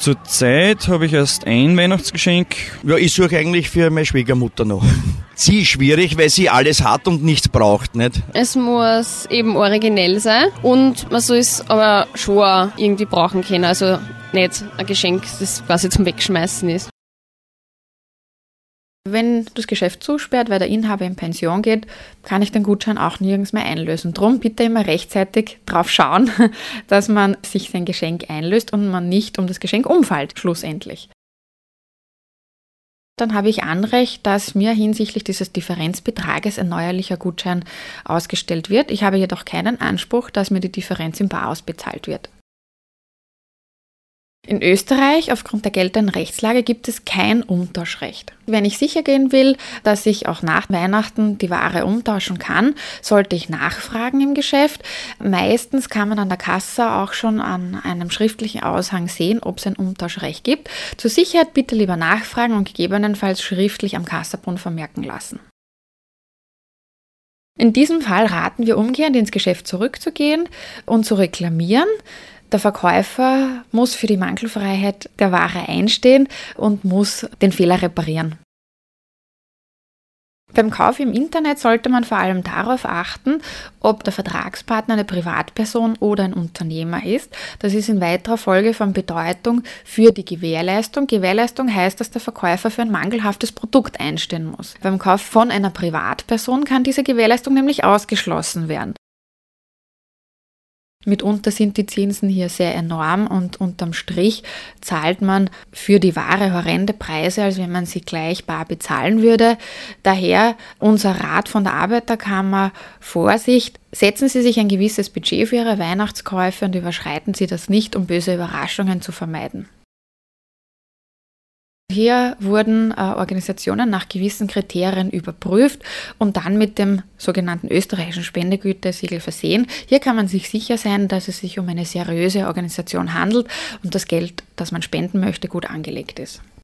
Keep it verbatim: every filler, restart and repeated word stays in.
Zurzeit habe ich erst ein Weihnachtsgeschenk. Ja, ich suche eigentlich für meine Schwiegermutter noch. Sie ist schwierig, weil sie alles hat und nichts braucht, nicht? Es muss eben originell sein und man soll es aber schon auch irgendwie brauchen können. Also nicht ein Geschenk, das quasi zum Wegschmeißen ist. Wenn das Geschäft zusperrt, weil der Inhaber in Pension geht, kann ich den Gutschein auch nirgends mehr einlösen. Drum bitte immer rechtzeitig drauf schauen, dass man sich sein Geschenk einlöst und man nicht um das Geschenk umfällt, schlussendlich. Dann habe ich Anrecht, dass mir hinsichtlich dieses Differenzbetrages ein neuerlicher Gutschein ausgestellt wird. Ich habe jedoch keinen Anspruch, dass mir die Differenz im Bar ausbezahlt wird. In Österreich, aufgrund der geltenden Rechtslage, gibt es kein Umtauschrecht. Wenn ich sicher gehen will, dass ich auch nach Weihnachten die Ware umtauschen kann, sollte ich nachfragen im Geschäft. Meistens kann man an der Kasse auch schon an einem schriftlichen Aushang sehen, ob es ein Umtauschrecht gibt. Zur Sicherheit bitte lieber nachfragen und gegebenenfalls schriftlich am Kassabon vermerken lassen. In diesem Fall raten wir umgehend, ins Geschäft zurückzugehen und zu reklamieren. Der Verkäufer muss für die Mangelfreiheit der Ware einstehen und muss den Fehler reparieren. Beim Kauf im Internet sollte man vor allem darauf achten, ob der Vertragspartner eine Privatperson oder ein Unternehmer ist. Das ist in weiterer Folge von Bedeutung für die Gewährleistung. Gewährleistung heißt, dass der Verkäufer für ein mangelhaftes Produkt einstehen muss. Beim Kauf von einer Privatperson kann diese Gewährleistung nämlich ausgeschlossen werden. Mitunter sind die Zinsen hier sehr enorm und unterm Strich zahlt man für die Ware horrende Preise, als wenn man sie gleich bar bezahlen würde. Daher unser Rat von der Arbeiterkammer: Vorsicht, setzen Sie sich ein gewisses Budget für Ihre Weihnachtskäufe und überschreiten Sie das nicht, um böse Überraschungen zu vermeiden. Hier wurden äh, Organisationen nach gewissen Kriterien überprüft und dann mit dem sogenannten österreichischen Spendegütesiegel versehen. Hier kann man sich sicher sein, dass es sich um eine seriöse Organisation handelt und das Geld, das man spenden möchte, gut angelegt ist.